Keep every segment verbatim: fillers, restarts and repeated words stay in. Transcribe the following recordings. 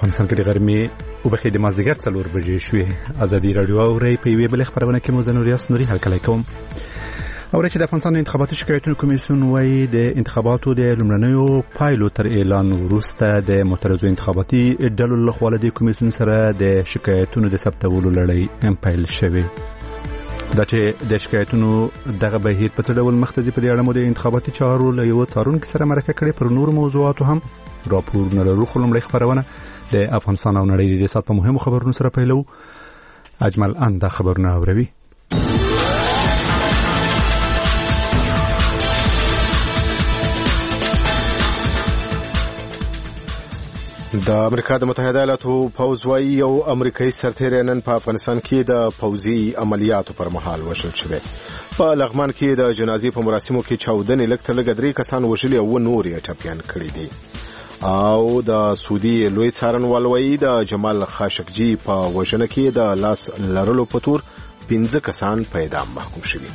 افغانستان کې د غرمې او بخې د مازدیګر څلور بجې شوې. ازادي راډیو اوري په یوې بلې خبرونه کې مو زنوریاس نوري هرکلی کوم. اوري چې د افغانستان انتخاباتي شکایتونو کمیسیون وايي د انتخاباتو د لومړنیو پایلو تر اعلان وروسته د معترضو انتخاباتي ډلو لخوا د کمیسیون سره د شکایتونو د ثبتولو لړۍ پیل شوې. دا چې د شکایتونو دغه بهیر په څه ډول مختزي په دې اړه مو د انتخاباتي چارو له یو څارونکي سره مرکه کړې. پر نورو موضوعاتو هم راپورونه لرو، خو لومړی خبرونه د افغانستان او نړۍ د سات په مهمو خبرونو سره پیلو. اجمل انده خبرونه اوروي. د امریکا د متحده ایالاتو پوځ وايي یو امریکایي سرتیری نن په افغانستان کې د پوځي عملیاتو پر مهال وژل شوی. په لغمان کې د جنازې په مراسمو کې چاودنې لږ تر لږه درې کسان وژلي او نور یې ټپیان کړي دي. او د سعودي لوی څارنوال وايي د جمال خاشقجي په وژنه کې د لاس لرلو په تور پنځه کسان په اعدام محکوم شوي.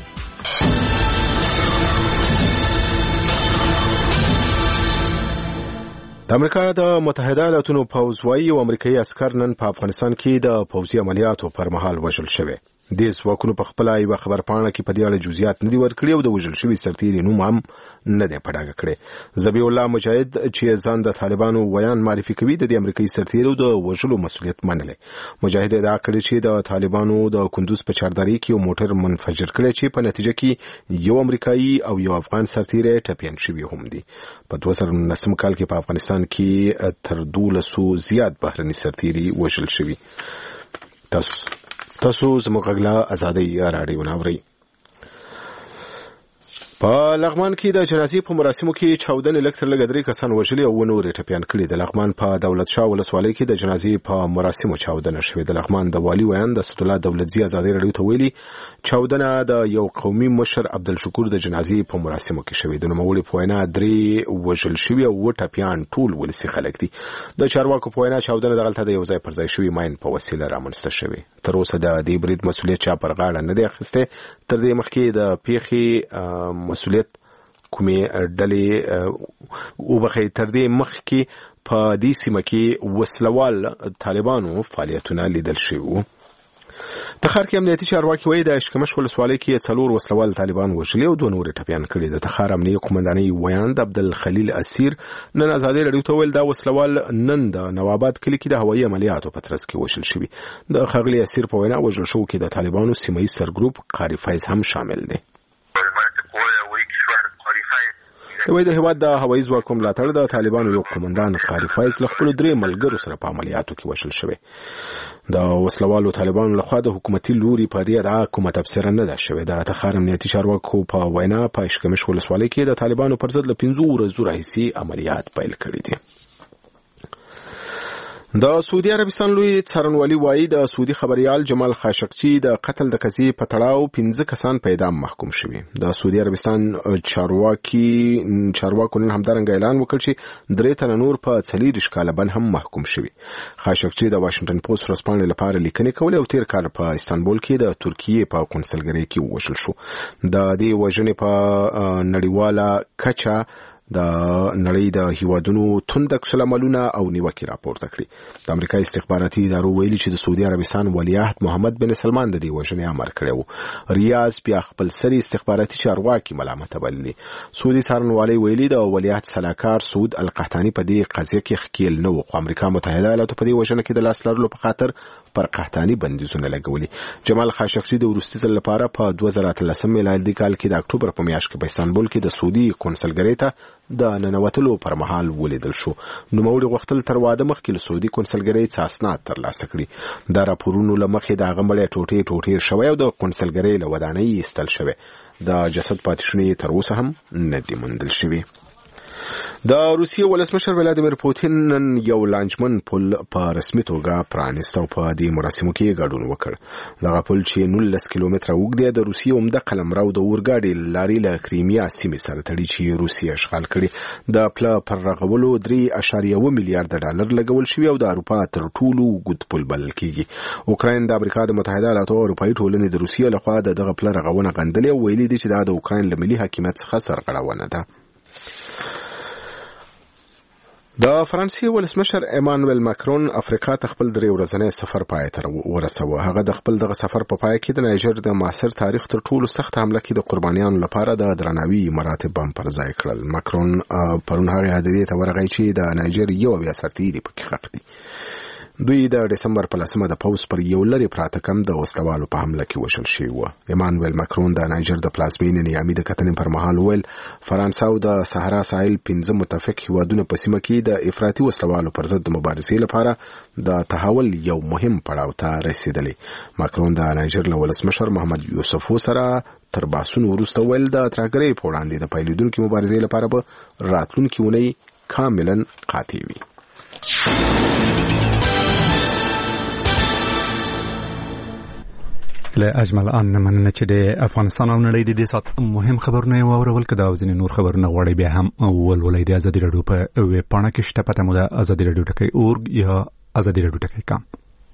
د امریکا د متحده ایالاتو پوځ وايي یو امریکایي عسکر نن په افغانستان کې د پوځي عملیاتو پر مهال وژل شوی. د ځواکونو په خپل یو خبرپاڼه کې په دې اړه جزئیات نه دي ورکړي او د وژل شوي سرتیري نوم هم نه دی په ډاګه کړی. ذبیح الله مجاهد چې ځان د طالبانو ویان معرفي کوي د امریکایي سرتیرو د وژلو مسؤلیت منلی. مجاهد ادعا کړې چې د طالبانو د کندوز په چارداري کې یو موټر منفجر کړی چې په نتیجه کې یو امریکایي او یو افغان سرتیری ټپیان شوي هم دي. په دوه زره نولسم کال کې په افغانستان کې تر دولسو زیات بهرني سرتیري وژل شوي. تاسو تاسو زموږ غږ ازادي راډیو ناوري. په لغمان کې د جنازې په مراسمو کې چاودنې لږ تر لږه درې کسان وژلي او نور یې ټپیان کړي. د لغمان په دولت شاه ولسوالۍ کې د جنازې په مراسمو چاودنه شوې. د لغمان د والي ویان د اسدالله دولتزي ازادي راډیو ته ویلي چاودنه د یو قومي مشر عبدالشکور د جنازې په مراسمو کې شوې. د نوموړي په وینا درې وژل شوي او ټپیان ټول ولسي خلک دي. د چارواکو په وینا چاودنه دغلته د یو ځای پر ځای شوي ماین په وسیله رامنځته شوې. تر اوسه د دې برید مسؤلیت چا پر غاړه نه دی اخیستی. تر دې مخکې د پیښې مسؤلیت کومې ډلې وبخې تر دې مخکې په دې سیمه کې وسلوال طالبانو فعالیتونه لیدل شوي وو. تخار کې امنیتي چارواکي وایي د اشکمش ولسوالۍ کې څلور وسلوال طالبان وژلي او دوه نور ټپیان کړي. د تخار امنیه قومندانۍ ویان د عبدالخلیل اسیر نن ازادي راډیو ته ویل دا وسلوال نن د نواباد کلي کې د هوایي عملیاتو په ترڅ کې وژل شوي. د ښاغلي اسیر په وینا وژل شوو کې د طالبانو سیمه ییز سرګروپ قاري فیض هم شامل دی. د وای د هیواد د هوایي ځواکونو ملاتړ د طالبانو یو قومندان قاري فیض له خپل درې ملګرو سره په عملیاتو کې وژل شوی. د وسلوالو طالبانو لخوا د حکومتي لوري په دې ادعا کومه تفسیر نه ده شوې. د تخار امنیتي چارواکو په وینا په اشکمش ولسوالۍ کې د طالبانو پر ضد له پنځو ورځو راهیسې عملیات پیل کړي دي. د سعودي عربستان لوی څارنوالي وايي د سعودي خبريال جمال خاشقجي د قتل د قضیې په تړاو پنځه کسان په اعدام محکوم شوي. د سعودي عربستان چارواکي چارواکو نن همدارنګه اعلان وکړ چې درې تنه نور په څلېرویشت کاله بند هم محکوم شوي. خاشقجي د واشنګټن پوسټ ورځپاڼې لپاره لیکنې کولې او تیر کال په استانبول کې د ترکیې په قونسلګرۍ کې ووژل شو. د دې وژنې په نړیواله کچه د نړۍ د هیوادونو توند عکس العملونه او نیوکې راپورته کړي. د امریکا استخباراتي ادارو ویلي چې د سعودي عربستان ولیعهد محمد بن سلمان د دې وژنې امر کړی و. ریاض بیا خپل سری استخباراتي چارواکي ملامت بللي. سعودي څارنوالۍ ویلي د ولیعهد سلاکار سعود القحطاني په دې قضیه کې ښکیل نه و، خو امریکا متحده ایالاتو په دې وژنه کې د لاس لرلو په خاطر پر قحطاني بندیزونه لګولي. جمال خاشقجي د وروستي ځل لپاره په دوه زره اتلسم میلادي کال کې د اکتوبر په میاشت کې په استانبول کې د سعودي قونسلګرۍ ته د ننوتلو پر مهال ولیدل شو. نوموړي غوښتل تر واده مخکې له سعودي قونسلګرۍ څخه اسناد ترلاسه کړي. د راپورونو له مخې د هغه مړی ټوټې ټوټې شوی او د قونسلګرۍ له ودانۍ ایستل شوی. د جسد پاتې شونې تر اوسه هم نه دي موندل شوي. د روسیې ولسمشر ولادیمیر پوتین نن یو لانجمن پل په رسمي توګه پرانیست او په دې مراسمو کې ګډون وکړ. دغه پل چې نولس کیلومتره اوږد دی د روسیې عمده قلمرو د اورګاډي لارې له کریمیا سیمې سره تړي چې روسیه اشغال کړي. د پل پر رغولو درې اعشاریه اووه میلیارډ ډالر لګول شوي او د اروپا تر ټولو اوږد پل بلل کیږي. اوکراین د امریکا د متحده ایالاتو او اروپایي ټولنې د روسیې لخوا د دغه پل رغونه غندلې او ویلي دي چې دا د اوکراین له ملي حاکمیت څخه سرغړونه ده. د فرانسې ولسمشر ایمانوئل ماکرون افریقا ته خپل درې ورځنی سفر پای ته ورسوه. هغه د خپل دغه سفر په پای کې د نایجر د معاصر تاریخ تر ټولو سخت حمله کې د قربانیانو لپاره د درناوي مراتب هم پر ځای کړل. ماکرون پرون هغه هدیرې ته ورغی چې د نایجر یو بیا سرتیري پکې ښخ دي. دوی د دسمبر په لسمه د پوز پر یو لري پراته کم د وسلوالو په حمله کې وشل شوی و. ایمانوئل ماکرون د نایجر د پلازمینې نیامي د کتنې پر مهال ویل فرانسه او د صحرا ساحل پنځه متفق هیوادونه په سیمه کې د افراطي وسلوالو پر ضد د مبارزې لپاره د تحول یو مهم پړاو ته رسیدلی. ماکرون د نایجر له ولسمشر محمد یوسفو سره تر باسون وروسته ویل د ترهګرۍ په وړاندې د پیلېدونکو مبارزې لپاره به راتلونکي اونۍ کاملا قاطع وي. له اجمل ان مننه چې د افغانستان او نړۍ د دې سات مهم خبرونه واورول کده او ځینې نور خبرونه غواړي بیا هم ولولې د ازادي رادیو په ویب پاڼه کې شته پته مو د ازادي رادیو ټکی اورګ یا ازادي رادیو ټکی کام.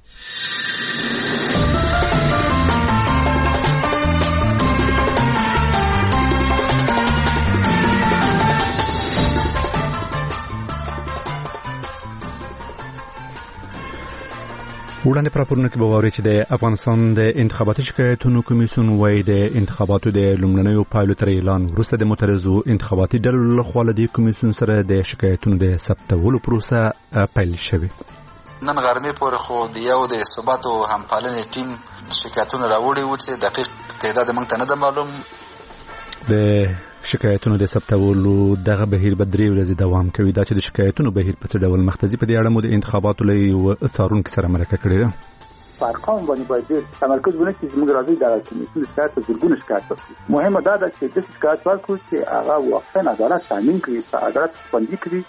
وړاندې پراپورونه کې به واوري چې د افغانستان د انتخاباتي شکایتونو کمیسیون وايي د انتخاباتو د لومړنیو پایلو تر اعلان وروسته د مترزو انتخاباتي ډلو لخوا له دې کمیسیون سره د شکایتونو د ثبتولو پروسه پیل شوې. نن غرمې پورې خو د یو د ثبات او همپالنې ټیم شکایتونه راوړي و چې دقیق تعداد موږ ته نه ده معلوم. د شکایتونو د ثبتولو دغه بهیر به درې ورځې دوام کوي. دا چې د شکایتونو بهیر په څه ډول مختزي په دې اړه مو د انتخاباتو له یو څارونکي سره مرکه کړې ده. په ارقام باندې باید تمرکز ونه کړي. موږ راځي دا کمیسیون شکایت ته زرګونه شکایت وکړي. مهمه دا ده چې د شکایت ورکړو چې هغه واقعا عدالت تامین کړي، په عدالت خوندي کړي.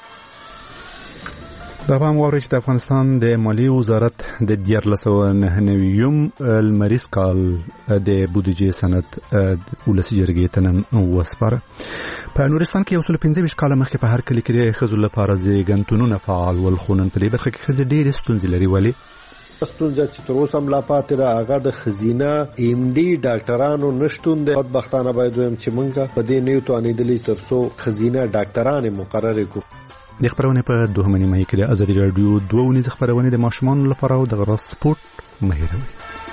دا هم واوري چې د افغانستان د مالی وزارت د دیارلس سوه نهه نوي لمریز کال د بودیجې سند ولسي جرګې ته نن وسپاره. په نورستان کې یو سل پنځه ویشت کاله مخکې په هر کلي کې د ښځو لپاره زیږنتونونه فعال ول، خو نن په دې برخه کې ښځې ډېرې ستونزې لري. ولې ستونزه چې تر اوسه هم لا پاتې ده هغه د ښځینه ایم ډي ډاکټرانو نشتون دی. بدبختانه باید وایم چې موږ په دې نه یو توانېدلي تر څو ښځینه ډاکټرانې مقررې کړو. د خبرونه په دوهمه نیمه کې د ازادي رادیو دوه ونیز خبرونه د ماشومان لپاره او د غرس سپورت مهیروي.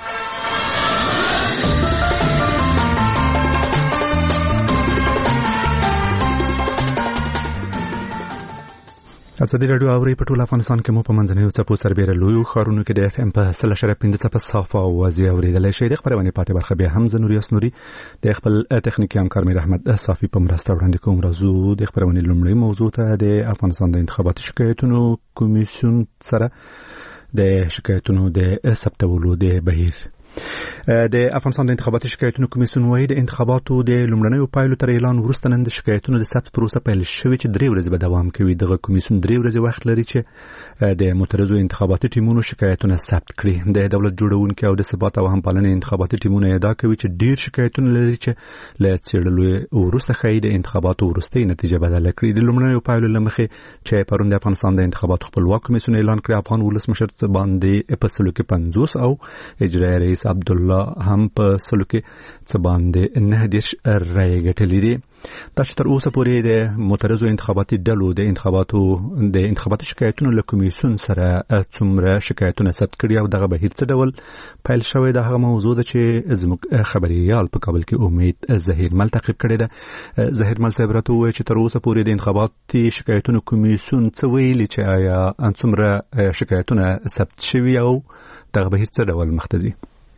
ازادي رادیو اوري په ټول افغانستان کې مو په منځنیو څپو سربېره لویو ښارونو کې د اف ام په سل اشاره پنځه څپه صافه او واضح اورېدلی شئ. د خبرونې پاتې برخه بیا هم زه نوریا سنوري د خپل تخنیکي همکار میر احمد صافي په مرسته وړاندې کوم. راځو د خبرونې لومړی موضوع ته د افغانستان د انتخاباتي شکایتونو کمیسیون سره د شکایتونو د ثبتولو د بهیر. د افغانستان د انتخاباتي شکایتونو کمیسیون وايي د انتخاباتو د لومړنیو پایلو تر اعلان وروسته نن د شکایتونو د ثبت پروسه پیل شوې چې درې ورځې به دوام کوي. دغه کمیسیون درې ورځې وخت لري چې د مترزو انتخاباتي ټیمونو شکایتونه ثبت کړي. د دولت جوړونکي او د ثبات او همپالنې انتخاباتي ټیمونه ادعا کوي چې ډیر شکایتونه لري چې له څېړلو وروسته ښایي د انتخاباتو وروستۍ نتیجه بدله کړي. د لومړنیو پایلو له مخې چې پرون د افغانستان د انتخاباتو خپلواک کمیسیون اعلان کړی، افغان ولسمشر څه باندې په سلو کې پنځوس او اجرایي رئیس عبدالله هم په سلو کې څه باندې نه دېرش رایې ګټلې دي. دا چې تر اوسه پورې د مترزو انتخاباتي ډلو د انتخاباتو د انتخاباتي شکایتونو له کمیسیون سره څومره شکایتونه ثبت کړي او دغه بهیر څه ډول پیل شوی ده هغه موضوع ده چې زموږ خبريال په کابل کې امید ظهیرمل تعقیب کړی ده. ظهیرمل صاحب راته وویل چې تر اوسه پورې د انتخاباتي شکایتونو کمیسیون څه ویلي چې آیا څومره شکایتونه ثبت شوي او دغه بهیر څه ډول مخته ځي.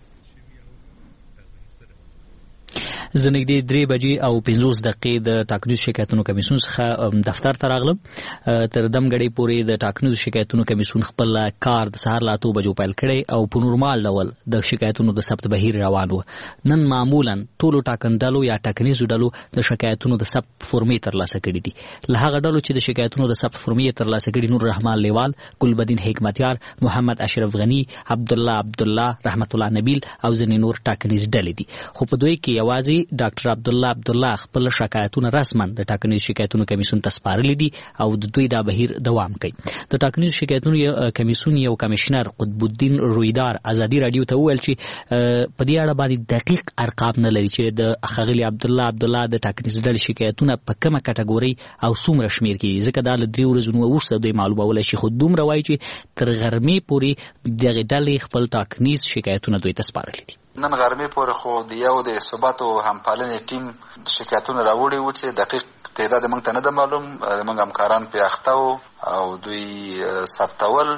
زنګدې درې بجې او پنځوس دقیقې د ټاکنیز شکایتونو کمیسیون څخه دفتر ته راغلم. تر دمګړې پورې د ټاکنیز شکایتونو کمیسیون خپل کار د سهار له اتو بجو پیل کړی او په نورمال ډول د شکایتونو د ثبت بهیر روان و. نن معمولا ټولو ټاکندلو یا ټاکنیزو ډلو د شکایتونو د ثبت فورمې ترلاسه کړي دي. له هغه ډلو چې د شکایتونو د ثبت فورمې ترلاسه کړي نور رحمان لیوال، ګلبدین حکمتیار، محمد اشرف غنی، عبد الله عبد الله، رحمت الله نبیل او ځینې نور ټاکنیز ډلې دي. خو په دوی کې یوازې ډاکټر عبد الله عبد الله خپل شکایتونه رسما د ټاکنیز شکایتونو کمیسیون ته سپارلي دي او د دوی دا بهیر دوام کوي. د ټاکنیز شکایتونو کمیسیون یو کمشنر قطب الدین رویدار ازادي رادیو ته وویل چې په دې اړه باندې دقیق ارقام نه لري چې د ښاغلي عبد الله عبد الله د ټاکنیز ډلې شکایتونه په کومه کټګوري او څومره شمیر کې ځکه دا له درې ورځو وروسته دوی معلومولای شي. خو دومره وایي چې تر غرمې پورې دغه ډلې خپل ټاکنیز شکایتونه دوی ته سپارلي دي. نن غرمې پورې خو د یو د ثبات او همپالنې ټیم شکایتونه راوړي وو چې دقیق تعداد موږ ته نه ده معلوم. موږ همکاران پرې اخته وو او دوی ثبتول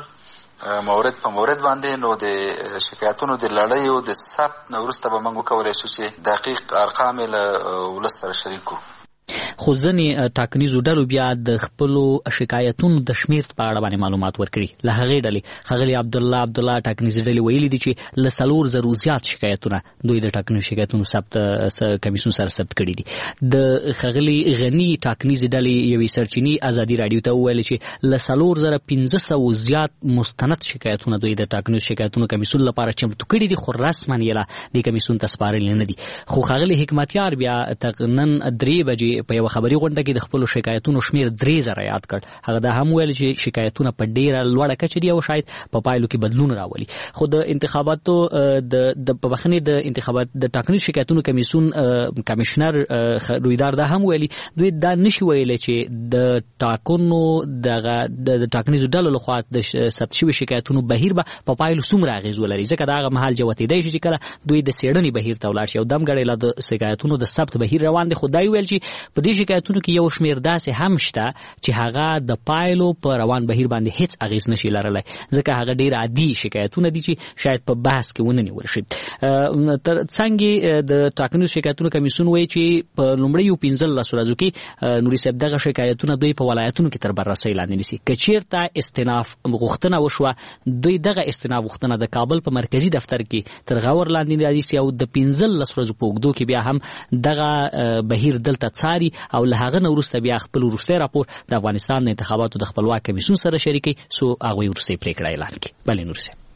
مورد په مورد باندې. نو د شکایتونو د لړیو د ثبت نه وروسته به موږ وکولی شو چې دقیق ارقام یې له ولس سره شریک کړو. خو ځینې ټاکنیزو ډلو بیا د خپلو شکایتونو د شمیر په اړه باندې معلومات ورکړي. له هغې ډلې ښاغلي عبد الله عبد الله ټاکنیزې ډلې ویلي دي چې له څلور زرو زیات شکایتونه دوی د ټاکنیزو شکایتونو ثبت کمیسیون سره ثبت کړي دي. د ښاغلي غني ټاکنیزې ډلې یوې سرچینې ازادي راډیو ته وویل چې له څلور زره پنځه سوه زیات مستند شکایتونه دوی د ټاکنیزو شکایتونو کمیسیون لپاره چمتو کړي دي خو رسما یې لا د کمیسیون ته سپارلي نه دي. خو ښاغلي حکمتیار بیا نن درې بجې په یوه خبري غونډه کې د خپلو شکایتونو شمیر درې زره یاد کړ. هغه دا هم ویل چې شکایتونه په ډیره لوړه کچه دي او شاید په پایلو کې بدلون راولي. خو د انتخاباتو د په بخښنې د انتخابات د ټاکنیز شکایتونو کمیسیون کمشنر رویدار دا هم ویلي دوی دا نشي ویلی چې د ټاکنو دغه د ټاکنیزو ډلو لخوا د ثبت شوي شکایتونو بهیر به په پایلو څومره اغېز ولري ځکه د هغه مهال جوتېدی شي چې کله دوی د څېړنې بهیر ته ولاړ شي او دمګړی لا د شکایتونو د ثبت بهیر روان دی. خو دا ویل چې په دې شکایتونو کې یو شمیر داسې هم شته چې هغه د پایلو په روان بهیر باندې هیڅ اغېز نشي لرلی ځکه هغه ډېر عادي شکایتونه دي چې شاید په بحث کې ونه نیول شي. تر څنګه د ټاکنیزو شکایتونو کمیسیون وایي چې په لومړیو پنځلسو ورځو کې نوري صاحب دغه شکایتونه دوی په ولایتونو کې تر بررسۍ لاندې نیسي. که چېرته استیناف غوښتنه وشوه دوی دغه استیناف غوښتنه د کابل په مرکزي دفتر کې تر غور لاندې رانیسي او د پنځلس ورځو په اوږدو کې بیا هم دغه بهیر دلته څاري او له هغه نه وروسته بیا خپل وروستی راپور د افغانستان د انتخاباتو د خپلواک کمیسیون سره شریکوي څو هغوی وروستۍ پرېکړه اعلان کړي. بلې نوري صاحب.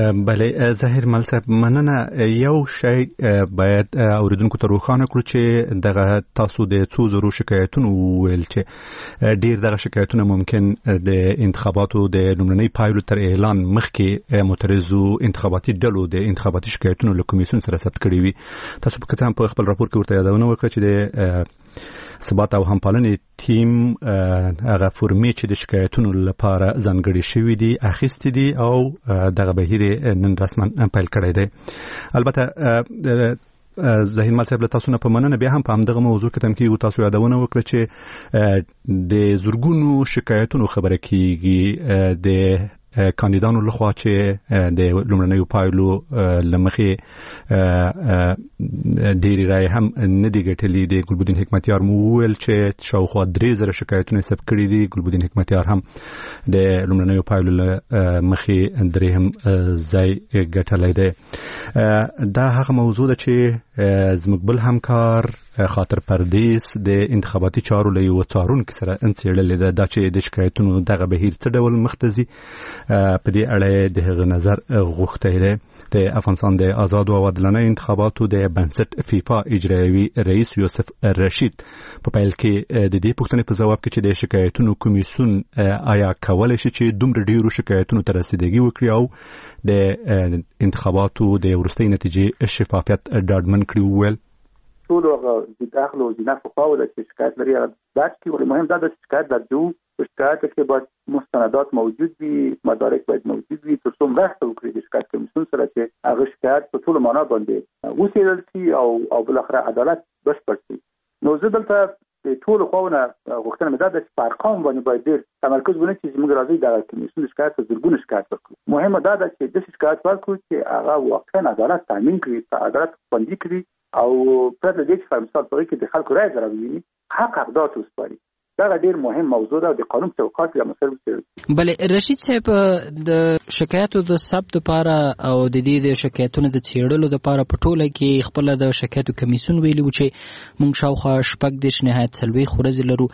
بله ظاهر مل صاحب مننه. یو شی باید اوریدونکو ته روښانه کړو چې دغه تاسو د څو زرو شکایتونو ویل چې ډیر دغه شکایتونه ممکن د انتخاباتو د لومړنۍ پایلو تر اعلان مخکې معترضو انتخاباتي ډلو د انتخاباتي شکایتونو له کمیسیون سره ثبت کړي وي. تاسو په کڅام په خپل راپور کې ورته یادونه وکړه چې د ثبات او همپالنې ټیم هغه فورمې چې د شکایتونو لپاره ځانګړي شوي دي اخیستې دي او دغه بهیر نن رسما پیل کړی دی. البته ظاهر مل صاحب له تاسو نه په مننه بیا هم په همدغه موضوع کې تم کېږو تاسو یادونه وکړه چې د زرګونو شکایتونو خبره کېږي د کاندیدانو لخوا چې د لومړنیو پایلو لمخې ډېری رای هم نه دي ګټلي. د ګلبدین حکمتیار مو وویل چې شاوخوا درې زره شکایتونه ثبت کړي دي. ګلبدین حکمتیار هم د لومړنیو پایلو لمخې درېیم ځای ګټلی دی. دا هغه موضوع ده چې زموږ بل همکار خاطر پردیس د انتخاباتي چارو له یو څارونکي سره څېړلې ده دا چې د شکایتونو دغه بهیر څه ډول مخ ته ځي. په دې اړه د هغه نظر غوښتی دی. د افغانستان د آزادو او عادلانه انتخاباتو د بنسټ فیفا اجرایوي رئیس یوسف رشید په پیل کې د دې پوښتنې په ځواب کې چې د شکایتونو کمیسیون آیا کولی شي چې دومره ډیرو شکایتونو ته رسیدګي وکړي او د انتخاباتو د وروستۍ نتیجې شفافیت ډاډمن کړي وویل ټول هغه د داخل او جناح په خوا د شکایت لري هغه درک کړي. ولې مهم دا د شکایت درجو شکایت کې باید مستندات موجود وي مدارک باید موجود وي تر څو مرسته وکړي د شکایت کمیسیون سره چې هغه شکایت په ټولو معنا باندې وڅېړل شي او او بالاخره عدالت بشپړ شي. نو زه دلته د ټولو خواونه غوښتنه مې دا ده چې په ارقامو باندې باید ډېر تمرکز ونه کړي چې موږ راځي دغه کمیسیون د شکایت په زرګونو شکایت ورکړو. مهمه دا ده چې داسې شکایت ورکړو چې هغه واقعا عدالت تامین کړي په عدالت خوندي کړي او پرته له دې چې په مثال په کې د خلکو رایې سره وویني حق حقدار وسپاري. دا ډیر مهم موضوع ده د قانون چوکاټ یا مسایل. بلې رشید صاحب د شکایتو د ثبت لپاره او د دې د شکایتونو د څېړلو لپاره په ټوله کې خپل د شکایتو کمیسیون ویلي و چې موږ شاوخوا شپږ دېرش نهایت څلوېښت ورځې لرو.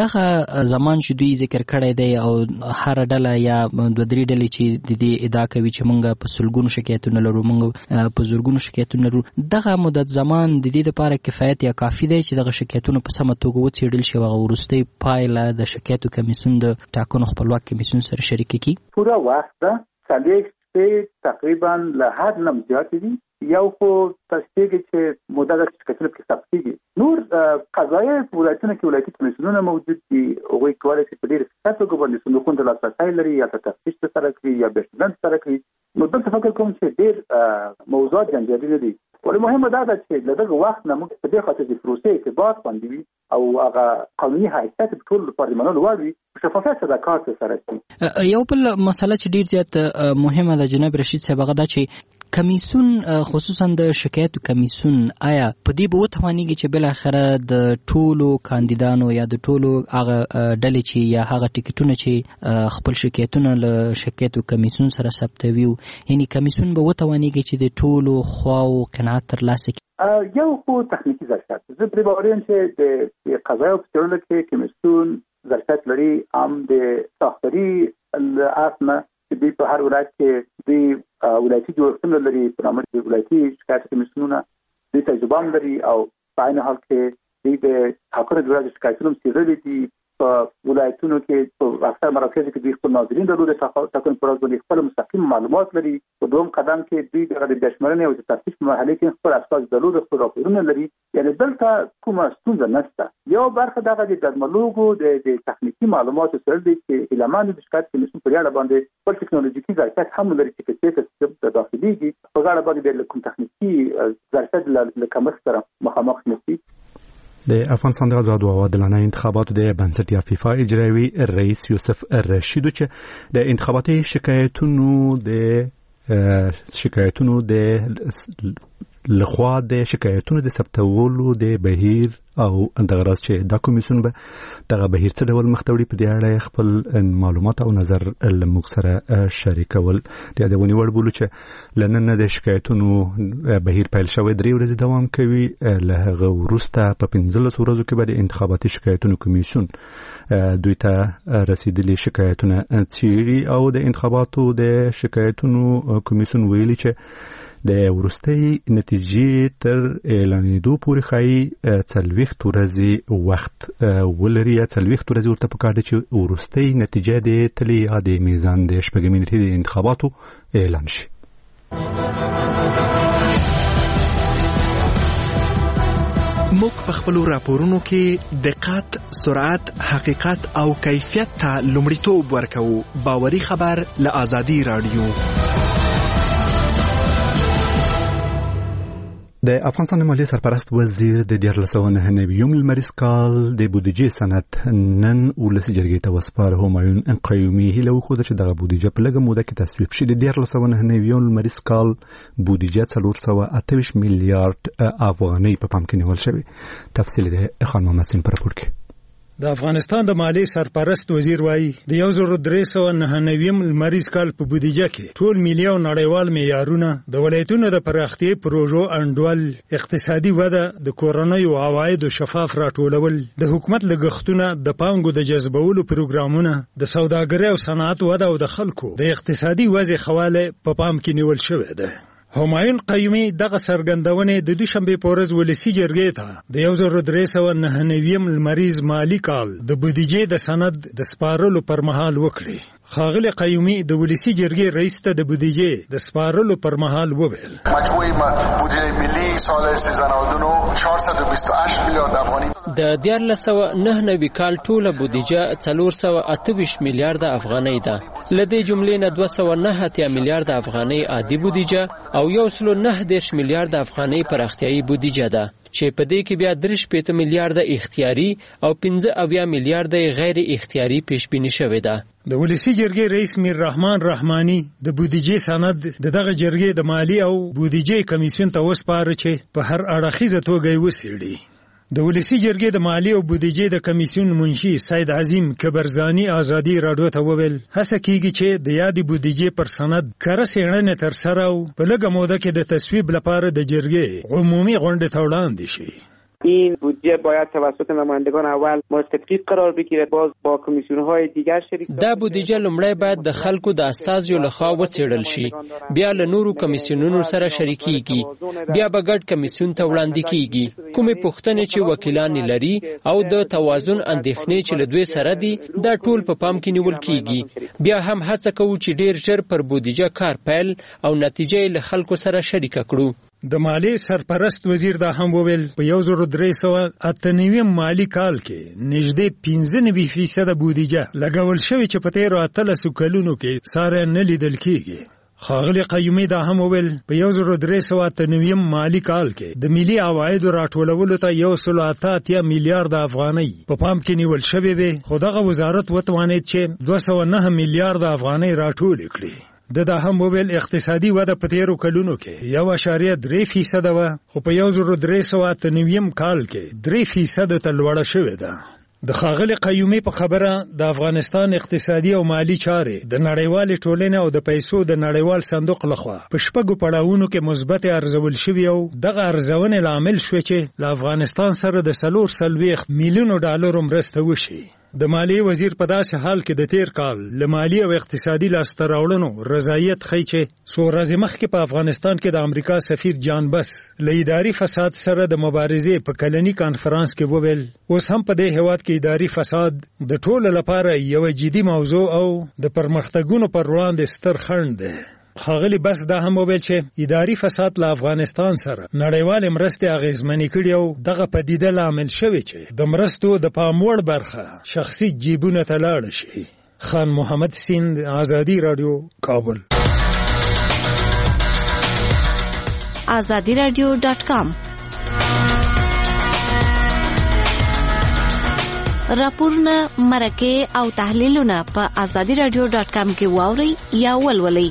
دغه زمان چې دوی ذکر کړی دی او هره ډله یا دوه درې ډلې چې د دې ادعا کوي چې موږ په سلګونو شکایتونه لرو، موږ په زرګونو شکایتونه لرو، دغه مدت زمان د دې لپاره کفایت یا کافي دی چې دغه شکایتونه په سمه توګه وڅېړل شي او هغه وروستۍ پایله د شکایتو کمیسیون د ټاکنو خپلواک کمیسیون سره شریکه کړي؟ پوره وخت ده څلوېښت شپې تقریبا له حد نه زیاتې دي. یو خو تصدیق چې موده د شکایتونو کې ثبت کېږي. نور قضایي ولایتونه کې ولایتي کمیسیونونه موجود دي، هغوی کولی شي په ډېر ښه توګه باندې صندوقونو ته لاسرسی لري یا په تفتیش سره کړي یا بېشمېرنه سره کړي. نو دلته فکر کوم چې ډېر موضوعات جنجالي نه دي. ولې مهمه دا ده چې له دغه وخت نه موږ په دې خاطر د پروسې اعتبار باندې وي او هغه قانوني حیثیت په ټول پارلمانونو واوي شفافیت سره کار سره کوي. یو بل مسله چې ډیر زیات مهمه ده جناب رشید صاحب هغه دا چې کمیسیون خصوصا د شکایتو کمیسیون آیا په دې به وتوانیږي چې بل اخره د ټولو کاندیدانو یا د ټولو هغه ډلې چې یا هغه ټیکټونه چې خپل شکایتونه له شکایتو کمیسیون سره ثبتوي یعنی کمیسیون به وتوانیږي چې د ټولو خواو قناعت ترلاسه کړي؟ یو خو تخنیکي ظرفیت زه پرې باور یم چې د قضایو په څېړلو کې کمیسیون ظرفیت لري. هم د ساختري اصله چې دوی په هر ولایت کې دوی ولایتي جوړښتونه لري، په نامه د ولایتي شکایت کمیسیونونه دوی تجربه هم لري او په عین حال کې دوی د ټاکنو د ورځې شکایتونه هم څېړلي دي. په ولایتونو کې په اکثر مراکزو کې دوی خپل ناظرین درلودي، ټاکنو پر ورځ باندې خپل مستقیم معلومات لري. په دوم قدم کې دوی د بېشمېرنې او د تفتیش په مرحله کې خپل اساس درلود، خپل راپورونه لري. یعنی دلته کومه ستونزه نشته. یو برخه دغه د ډرمالوګو د تخنیکي معلوماتو سره دي چې ایلمان د شکایت کمیسیون پر اړه باندې خپل ټکنالوژیکي ظرفیت هم لري چې په څه داخليږي په اړه باندې د کوم تخنیکي ظرفیت له کمښت سره مخامخ نشي. د افغانستان د آزادو او عادلانه انتخاباتو د بنسټ یا فیفا اجرایوي رئیس یوسف رشیدو چې د انتخاباتي شکایتونو د شکایتونو د لخوا د شکایتونو د ثبتولو د بهیر او د غرض چې دا کمیسیون به دغه بهیر څه ډول مخته وړي په دې اړه خپل معلومات او نظر موږ سره شریکول. د یادونې وړ بولو چې لنن د شکایتونو بهیر پیل شوی درې ورځې دوام کوي. له هغه وروسته په پنځلس ورځو کې به د انتخاباتي شکایتونو کمیسیون دوی ته رسیدلي شکایتونه څېړي او د انتخاباتو د شکایتونو کمیسیون ویلي چې د وروستۍ نتیجې تر اعلانېدو پورې ښایي څلوېښت ورځې وخت ولري یا څلوېښت ورځې ورته پکار ده چې وروستۍ نتیجه د تلې یا د میزان د شپږمې نېټې د انتخاباتو اعلان شي. موږ په خپلو راپورونو کې دقت، سرعت، حقیقت او کیفیت ته لومړیتوب ورکوو. باوري خبر له آزادي رادیو. د افغانستان مالی سرپرست وزیر د دیارلس سوه نهه نوي لمریز کال د بودیجې سند نن ولسي جرګې ته وسپاره. همایون قیومي هیله وښوده چې دغه بودیجه په لږه موده کې تصویب شي. د دیارلس سوه نهه نوي لمریز کال بودیجه څلور سوه اته ویشت میلیارډ افغانۍ په پام کې نیول شوې. تفصیل د خان محمد سین په راپور کې. د افغانستان د مالی سرپرست وزیر وایي د یو زر درې سوه نهه نوي لمریز کال په بودیجه کې ټول ملي او نړیوال معیارونه د ولایتونو د پراختیا پروژو انډول، اقتصادي وده، د کورنیو عوایدو شفاف راټولول، د حکومت لګښتونه، د پانګو د جذبولو پروګرامونه، د سوداګرۍ او صنعت وده او د خلکو د اقتصادي وضع خواله په پام کې نیول شوې ده. همایون قیومي دغه څرګندونې د دوشنبې په ورځ ولسي جرګې ته د یو زر درې سوه نهه نوي لمریز مالي کال د بودیجې د سند د سپارلو پر مهال وکړي. ښاغلی قیومي د ولسي جرګې رئیس ته د بودیجې د سپارلو پر مهال وویل مجموعي بودجه ملي سال سیزده نود و نه چهارصد و بیست و هشت میلیارد افغاني. د دیارلس سوه نهه نوي کال ټوله بودیجه څلور سوه اته ویشت میلیارده افغانۍ ده. له دې جملې نه دوه سوه نهه اتیا میلیارده افغانۍ عادي بودیجه او یو سلو نهه دېرش میلیارده افغانۍ پراختیایي بودیجه ده چې په دې کې بیا درې شپېته میلیارده اختیاري او پنځه اویا میلیارده غیر اختیاري پیشبیني شوې ده. د ولسي جرګې رئیس میر رحمان رحماني د بودیجې سند د دغه جرګې د مالی او بودیجې کمیسیون ته وسپاره چې په هر اړخیزه توګه یې وڅېړي. د ولسی جرګې د مالی او بودیجې د کمیسیون منشي سید عظیم کبرزانی ازادي رادیو ته وویل هڅه کیږي چې د یادې بودیجې پر سند کره څېړنه تر سره او په لږه موده کې د تصویب لپاره د جرګې عمومي غونډې ته وړاندې شي. این بودجه باید توسط نمایندگان اول مورد تطبیق قرار بگیرد، باز با کمیسیون‌های دیگر شریک. دا بودجه لومړی باید د خلکو د استازیو لخوا وڅېړل شي، بیا له نورو کمیسیونونو سره شریکېږي، بیا به ګډ کمیسیون ته وړاندې کیږي. کومې پوښتنې چې وکیلان لري او د توازن اندېښنې چې له دوی سره دي دا ټول په پام کې نیول کیږي. بیا هم هڅه کوو چې ډیر ژر پر بودجه کار پیل او نتیجه له خلکو سره شریک کړو. د مالی سرپرست وزیر دا هم وویل په یو زر درې سوه اته نوي مالی کال کې نږدې پنځه نوي فیصده بودیجه لګول شوې چې په تیرو اتلسو کلونو کې ساره نه لیدل کیږي. ښاغلي قیومي دا هم وویل په یو زر درې سوه اته نوي مالی کال کې د ملي عوایدو راټولولو ته یو سل اته اتیا میلیارډ افغانۍ په پام کې نیول شوې وې، خو دغه وزارت وتوانید چې دوه سوه نهه میلیارډ افغانۍ راټولې کړي. د دا هم وویل اقتصادي وده په تیرو کلونو کې یو اعشاریه درې فیصده وه، خو په یو زر درې سوه اته نوي کال کې درې فیصده ته لوړه شوې ده. د ښاغلي قیومي په خبره د افغانستان اقتصادي او مالی چارې د نړیوالې ټولنې او د پیسو د نړیوال صندوق لخوا په شپږو پړاوونو کې مثبت ارزول شوي او دغه ارزونې لامل شوې چې له افغانستان سره د څلور څلوېښت میلیونو ډالرو مرسته وشي. د مالیې وزیر په داسې حال کې د تیر کال له مالی او اقتصادي لاسته راوړنو رضایت ښیي چې څو ورځې مخکې په افغانستان کې د امریکا سفیر جان بس له اداري فساد سره د مبارزې په کلني کانفرانس کې وویل اوس هم په دې هیواد کې اداري فساد د ټولو لپاره یوه جدي موضوع او د پرمختګونو پر وړاندې ستر خنډ دی. ښاغلي بس دا هم وویل چې اداري فساد له افغانستان سره نړیوالې مرستې اغېزمنې کړي او دغه پدیده لامل شوې چې د مرستو د پام وړ برخه شخصي جیبونو ته لاړه شي. خان محمد سیند، آزادي رادیو، کابل. آزادي رادیو ډاټ کام راپورونه، مرکې او تحلیلونه په آزادي رادیو ډاټ کام کې واورئ یا ولولئ.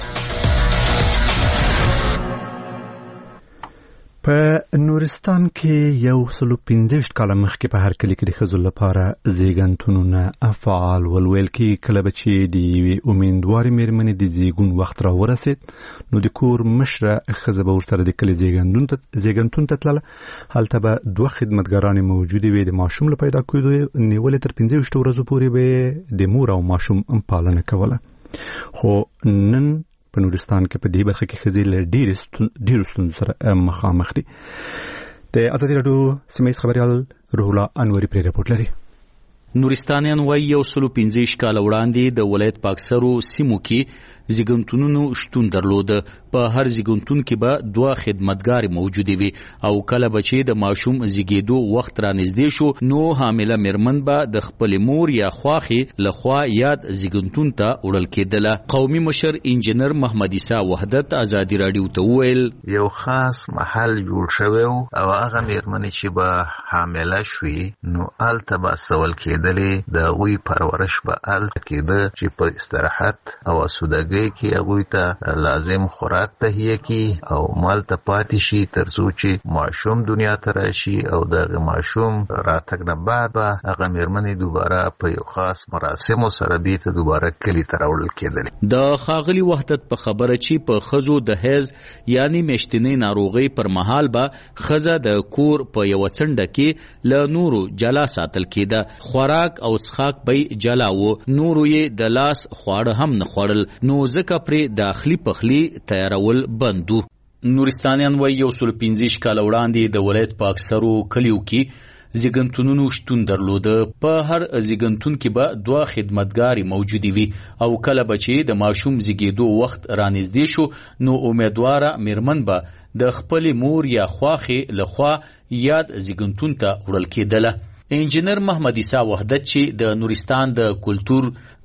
په نورستان کې یو سلو پنځه کاله مخکې په هر کلی کې د ښځو لپاره زیږنتونونه فعال ولویل کې کله به چې د یوې امیندوارې مېرمنې د زیږون وخت را ورسېد نو د کور مشره ښځه به ورسره د کلي زیږنتون ته تلله. هلته به دوه خدمتګارانې موجودې وې. د ماشوم له پیدا کېدو نیولې تر پنځه ویشتو ورځو پورې به د مور او ماشوم پالنه کوله. خو نن په نورستان کې په دې برخه کې ښځې له ډېرو ستونزو سره مخامخ دي. د ازادي راډیو سیمه ییز خبریال روح الله انوري پرې رپورټ لري. نورستانیان وایي یو سلو پنځه کاله وړاندې د ولایت په اکثرو سیمو کې زیږنتونونو شتون درلود. په هر زیږنتون کې به دوه خدمتګارې موجودې وي او کله به چې د ماشوم زیږېدو وخت را نږدې شو نو حامله مېرمن به د خپلې مور یا خواښې لخوا یاد زیږنتون ته وړل کېدله. قومي مشر انجینر محمد عیسی وحدت ازادي راډیو ته وویل یو خاص محل جوړ شوی او هغه مېرمنې چې به حامله شوې نو هلته به استول کېدلې، د هغوی پرورش به هلته کېده چې په استراحت او اسودګۍ کې هغوی ته لازم خوراک تهیه کی او مال ته پاتې شي تر څو چې ماشوم دنیا ته راشي او دغه ماشوم راتګ نه بعد به هغه مېرمنې دوباره په یو خاص مراسمو سره بیرته دوباره کلي ته راوړل کېدلې. د ښاغلي وحدت په خبره چې په ښځو د حیض یعنی میاشتنۍ ناروغۍ پر مهال به ښځه د کور په یوه څنډه کې له نورو جلا ساتل کېده. خوراک او څښاک به جلا و، نورو یې د لاس خواړه هم نه خوړل نو ځکه پرې داخلي پخلي تیارول بندو. نورستانیان وایي یو سل پنځه کاله وړاندې د ولایت په اکثرو کلیو کې زیږنتونونو شتون درلوده. په هر زیږنتون کې به دوه خدمتګارې موجودې وي او کله به چې د ماشوم زیږېدو وخت را نږدې شو نو امیدواره مېرمن به د خپلې مور یا خواښې لخوا یاد زیږنتون ته وړل کېدله. انجینر محمد عیسی وحدت چې د نورستان د کلتور،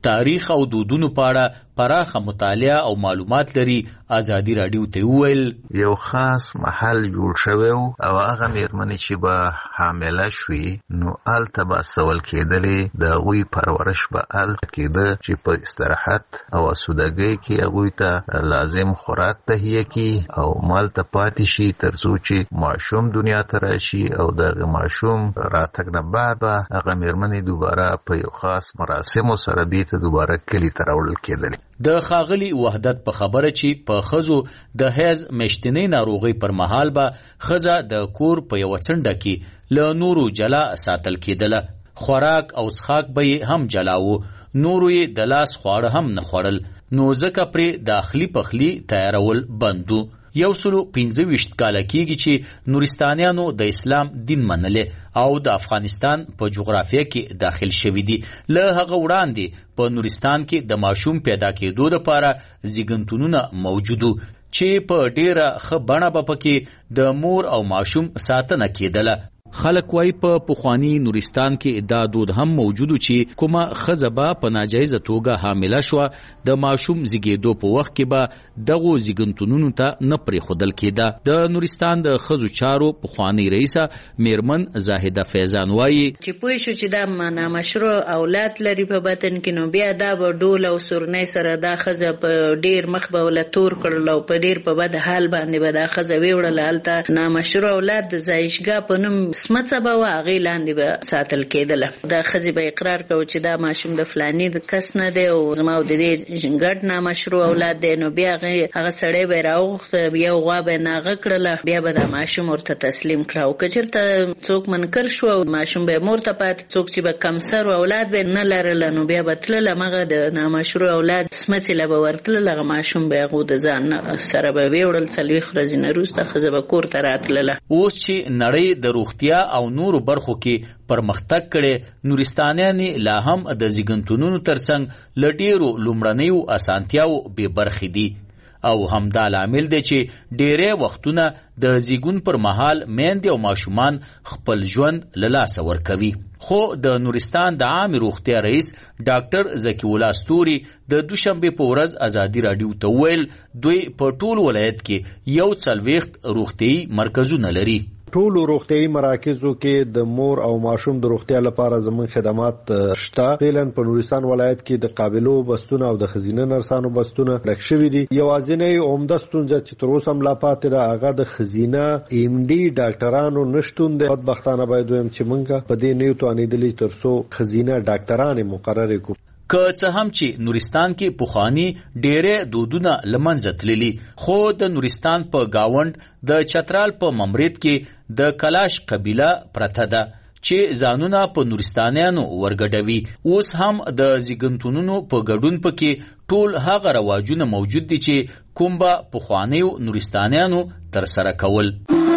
تاریخ او دودونو په اړه پراخه مطالعه او معلومات لري. ازادي رادیو ته وویل یو خاص محل جوړ شوی او هغه میرمنې چې به حامله شوي نو هلته به سول کېدلې د هغوی پرورش به هلته کېده چې په استراحت او اسودګۍ کې هغوی ته لازم خوراک تهیه کړي او مالته پاتې شي تر څو چې ماشوم دنیا ته راشي او دغه ماشوم راتګ نه بعد به هغه میرمنې دوباره په یو خاص مراسمو سره بیرته دوباره کلي ته راوړل کېدلې. د ښاغلي وحدت په خبره چې په ښځو د حیض میاشتنۍ ناروغۍ پر مهال به ښځه د کور په یوه څنډه کې له نورو جلا ساتل کېدله. خوراک او څښاک به یې هم جلا و، نورو یې د لاس خواړه هم نه خوړل، نو ځکه پرې داخلي پخلي تیارول بند و. یو سلو پنځه ویشت کاله کېږي چې نورستانیانو د اسلام دین منلې او د افغانستان په جغرافیه کې داخل شوي دي. له هغه وړاندې په نورستان کې د ماشوم پیدا کېدو لپاره زیږنتونونه موجودو چې په ډیره ښه بڼه به پکې د مور او ماشوم ساتنه کېدله. خلک وایي په پخواني نورستان کې دا دود هم موجودو چې کومه ښځه به په ناجایزه توګه حامله شوه د ماشوم زیږېدو په وخت کې به دغو زیږنتونونو ته نه پرېښودل کېده. د نورستان د ښځو چارو پخوانۍ رئیسه میرمن زاهده فیضان وایي چې پوه شو چې دا نامشروع اولاد لري په بطن کې نو بیا دا به ډول او سورنۍ سره دا ښځه په ډېر مخ به وله تور کړل او په ډېر په بد حال باندې به دا ښځه ویوړله. هلته نامشروع اولاد د ځایشګاه په نوم سمڅه به وه، هغې لاندې به ساتل کېدله. دا ښځې به اقرار کوو چې دا ماشوم د فلاني د کس نه دی او زما د دې ګډ نامشروع اولاد دی. نو بیا هغه سړی به یې راوغوښته، یو غوا به یې ناغه کړله، بیا به دا ماشوم ورته تسلیم کړه. او که چېرته څوک منکر شو او ماشوم به یې مور ته پاتې، څوک چې به کمسر اولاد به نه لرله نو بیا به تلل همغه د نامشروع اولاد سمڅې له به ورتلل، هغه ماشوم به هغو د ځان سره به ویوړل. څلوېښت ورځې نه وروسته ښځه به کور ته راتلله. اوس چې نړۍ د روغتیا او نورو برخو کې پرمختګ کړي، نورستانیانې لا هم د زیږنتونونو ترڅنګ له ډېرو لومړنیو اسانتیاو بې برخې دي او همدا لامل دی چې ډېری وختونه د زیږون پر مهال میندې او ماشومان خپل ژوند له لاسه ورکوي. خو د نورستان د عامې روغتیا رئیس ډاکټر ذکي الله ستوري د دوشنبې په ورځ ازادي راډیو ته وویل دوی په ټول ولایت کې یو څلوېښت روغتیایي مرکزونه لري. ټولو روغتیایي مراکزو کې د مور او ماشوم د روغتیا لپاره زموږ خدمات شته. فعلا په نورستان ولایت کې د قابلو بستونه او د ښځینه نرسانو بستونه ډک شوي دي. یوازینۍ عمده ستونزه چې تر اوسه هم لا پاتې ده هغه د ښځینه ایم ډي ډاکټرانو نشتون دی. بدبختانه باید ووایم چې موږ په دې نه یو توانېدلي تر څو ښځینه ډاکټرانې مقررې کړو. که څه هم چې نورستان کې پخواني ډېرې دودونه له منځه تللي، خو د نورستان په گاونډ د چترال په ممرید کې د کلاش قبیله پرته ده چې ځانونه په نورستانیانو ورګډوي. اوس هم د زیږنتونونو په ګډون پکې ټول هغه رواجونه موجود دي چې کوم به پخوانیو نورستانیانو ترسره کول.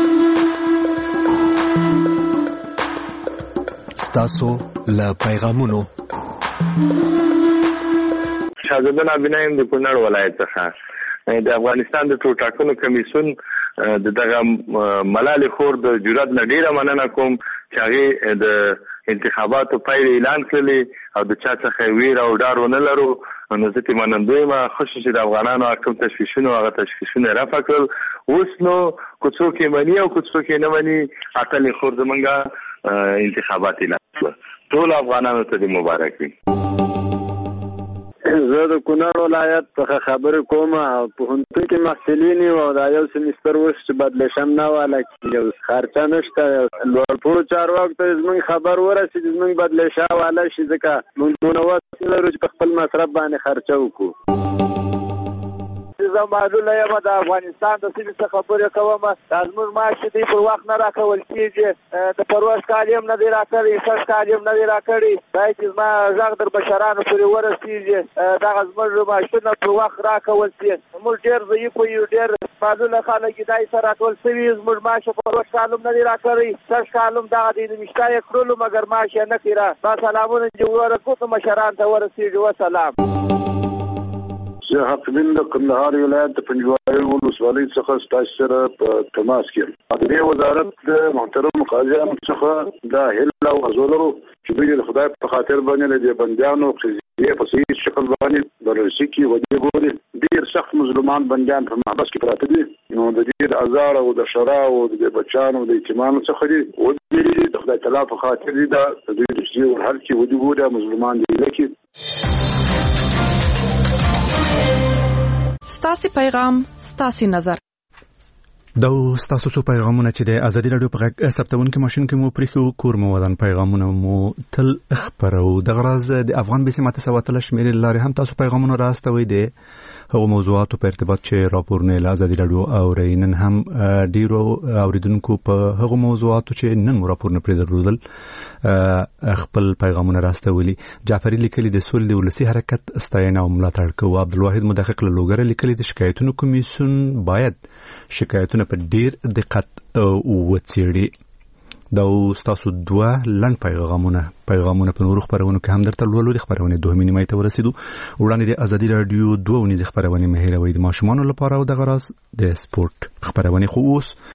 ستاسو له پیغامونو شهزاده نابینا یم د کونړ ولایت څخه. د افغانستان د ټولټاکنو کمیسیون د دغه ملالې خور د جرأت نه ډېره مننه کوم چې هغې د انتخاباتو پایلې اعلان کړلې او د چا څخه ویره او ډار ونه لرو. نو زه ترې منندوی یم، ښه شو چې د افغانانو کوم تشویشونه هغه تشویشونه یې رفع کړل. اوس نو که څوک یې مني او که څوک یې نه مني، اتلې خور زمونږ انتخابات اعلان کړل. ټول افغانانو ته دې مبارک وي. زه د کونړ ولایت څخه خبرې کوم. پوهنتون کې محصلین یو او دا یو سمیستر اوس چې بدلیشم نه واله یو خرچه نشته. لوړپوړو چارواکو ته زموږ خبر ورسېد زموږ بدلیشه واله شي، ځکه موږ منوت نه لرو چې په خپل مصرف باندې خرچه وکړو. زه معلوله یم د افغانستان د سیمې څخه خبرې کوم. دا زموږ معاش چې دی پر وخت نه راکول کېږي، د پروژ کال هم نه دی راکړی، سږ کال هم نه دی راکړی. باید چې زما غږ در بشرانو پورې ورسېږي، دغه زموږ معاشونه پر وخت راکول شي. موږ ډېر ضعیف یو، ډېر معلوله خلک دا یې سره راټول شوي. زموږ معاش په پروژ کال هم نه دی راکړی، سږ کال هم دغه دی نوشته یې کړلو مګر معاش یې نه کړی. دا سلامونه چې ورکوټو مشرانو ته ورسېږي. وسلام. زه حق بین د کندهار ولایت د پنجوایي ولسوالۍ څخه ستاسو سره په تماس کې یم. د دې وزارت د محترم قاضیانو څخه دا هیله او ارزو لرو چې دوی د خدای په خاطر باندې د بندیانو یې په صحیح شکل باندې بررسي کوي او دې ګوري ډېر سخت مظلومان بندیان په محبس کې پراته دي. نو د دې د ازار او د شرا او د بچانو د یتیمانو څخه دي او دې د خدای تعالی په خاطر دي دا د دې د شی ور هر کی ودی ګوره مظلومان دي لکه ستاسو پیغام ستاسو نظر دا ستاسو څو پیغامونه چې د ازادي رادیو په غږ ثبتونکو ماشين کې مو پرېښو کور مو ودان پیغامونه مو تل خبرو د غرض د افغان بسمت سواتل شمیر لاري هم تاسو پیغامونه راستوي دي هغه موضوعاتو په ارتباط چې راپورونه له ازادي رادیو او رینن هم ډیرو اوریدونکو په هغه موضوعاتو چې نن مو راپورونه پرې درلودل خپل پیغامونه راستولي. جعفری لیکلي د سول د ولسی حرکت استاینه او ملاتړ کوي. عبدالواحد مدقق له لوګره لیکلي د شکایتونو کمیسیون باید شکایتونه په ډیر دقت وڅېړي. دا ستاسو دوه لنډ پیغامونه پیغامونه په نورو خبرونو کې هم درته لولو. د خبرونه دوه نیمه ته ورسېدو. وړاندې د ازادي رادیو دوه ونیزه خبرونه مهیروي د ماشومان لپاره او د غرض د سپورت خبرونه خو اوس